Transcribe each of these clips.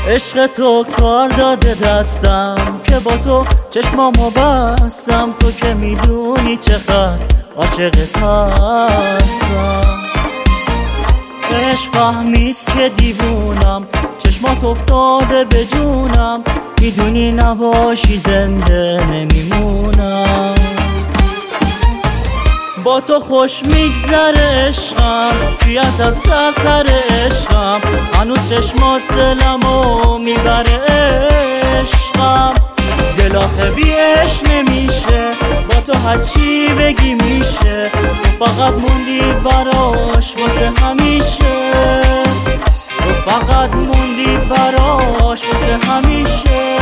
عشق تو کار داده دستم که با تو چشمامو بستم. تو که میدونی چقدر عاشقت هستم. عشق فهمید که دیوونم، چشمات افتاده به جونم. میدونی نباشی زنده نمیمونم. با تو خوش میگذره عشقم، تویت از سرتر عشقم. هنوز چشمات دلمو میبره عشقم. دل آخه بی عشق نمیشه، با تو هرچی بگی میشه. تو فقط موندی براش واسه همیشه. تو فقط موندی براش واسه همیشه.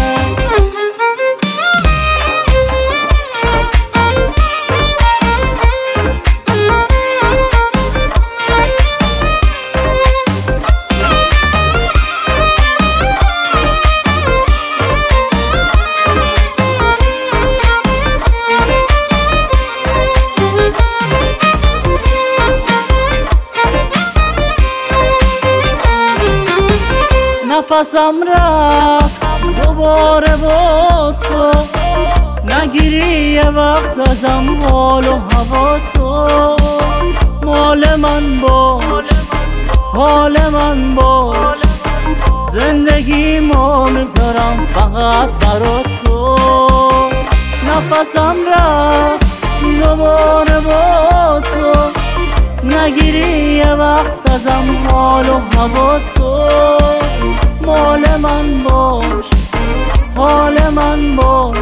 نفسم رفت دوباره با تو، نگیری یه وقت ازم حال و هوا تو. مال من باش، حال من باش، زندگیمو میذارم فقط برا تو. نفسم رفت دوباره با تو، نگیری یه وقت ازم حال و هوا تو. مال من باش، حال من باش،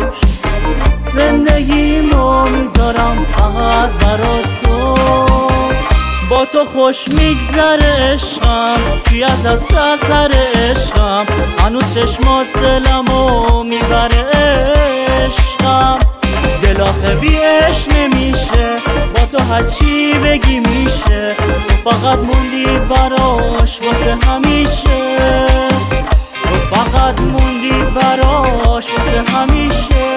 زندگیمو میذارم فقط برا تو. با تو خوش میگذره عشقم، تویت از سرتر عشقم. هنوز چشمات دلمو میبره عشقم. دل آخه بی عشق نمیشه، با تو هرچی بگی میشه. تو فقط موندی براش واسه همیشه. تو فقط موندی براش واسه همیشه.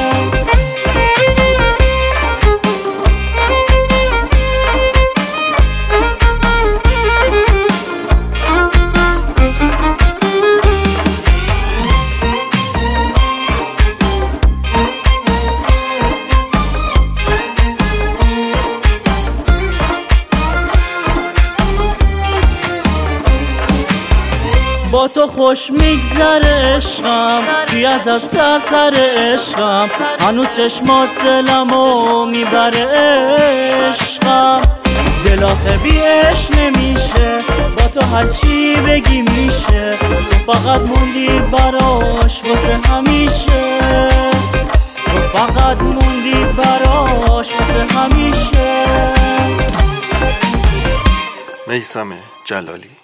با تو خوش میگذره عشقم، تویت از سرتر عشقم. هنوز چشمات دلمو میبره عشقم. دل آخه بی عشق نمیشه، با تو هرچی بگی میشه. تو فقط موندی براش واسه همیشه. تو فقط موندی براش واسه همیشه. میثم جلالی.